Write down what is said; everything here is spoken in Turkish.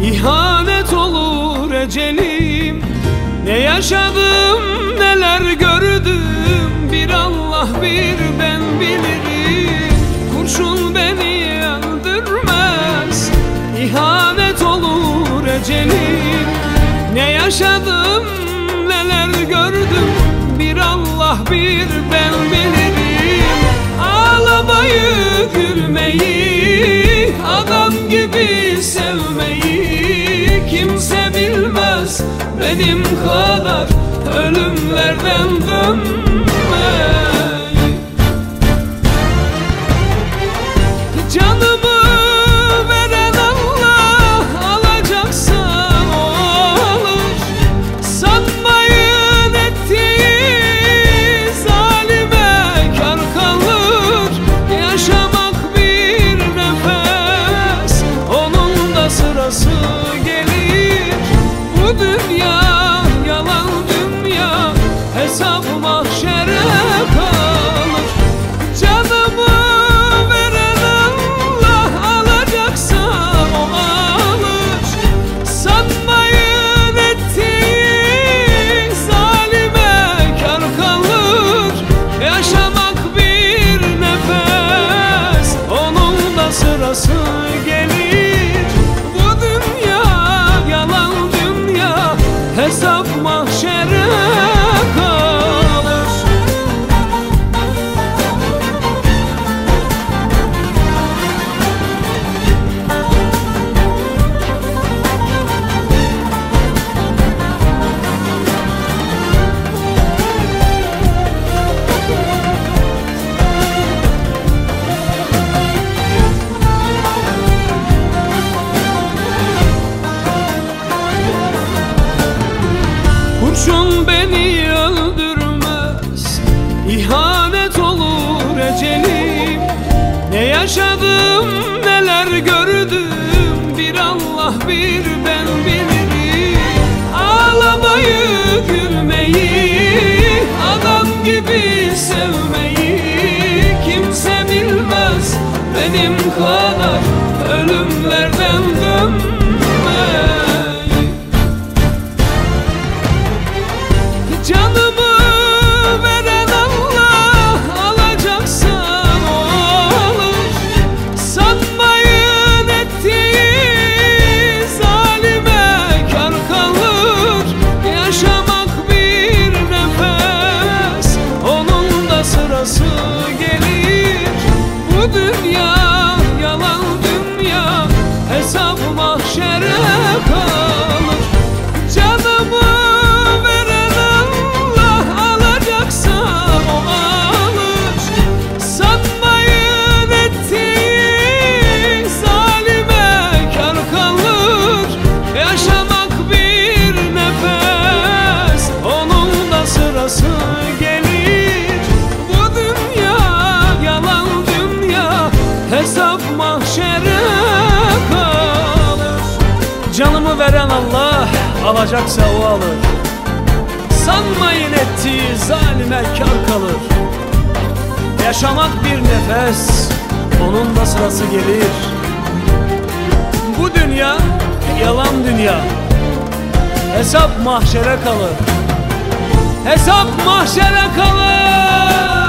İhanet olur ecelim. Ne yaşadım neler gördüm, bir Allah bir ben bilirim. Kurşun beni öldürmez, İhanet olur ecelim. Ne yaşadım neler gördüm, bir Allah bir ben bilirim. Ağlamayı, gülmeyi, adam gibi sevmeyi kimse bilmez benim kadar ölümlerden dönmeyi. Canımı veren Allah, alacaksa o alır. Sanmayın ettiği zalime kar kalır. Yaşamak bir nefes, onun da sırası gelir. Bu dünya yalan dünya, hesap mahşere kalır. Canımı veren Allah, alacaksa o alır. Sanmayın ettiği zalime kar kalır. Yaşamak bir nefes, onun da sırası gelir. Bu dünya yalan dünya, hesap mahşere kalır. Kurşun beni öldürmez, İhanet olur ecelim. Ne yaşadım neler gördüm, bir Allah bir ben bilirim. Ağlamayı, gülmeyi, adam gibi sevmeyi kimse bilmez benim kadar ölümlerden dönmeyi. Canımı veren Allah, alacaksa o alır. Sanmayın ettiği zalime kar kalır. Yaşamak bir nefes, onun da sırası gelir. Bu dünya yalan dünya, hesap mahşere kalır. Canımı veren Allah, alacaksa o alır. Sanmayın ettiği zalime kar kalır. Yaşamak bir nefes, onun da sırası gelir. Bu dünya yalan dünya, hesap mahşere kalır. Canımı veren Allah, alacaksa o alır. Sanmayın ettiği zalime kar kalır. Yaşamak bir nefes, onun da sırası gelir. Bu dünya yalan dünya, hesap mahşere kalır. Hesap mahşere kalır.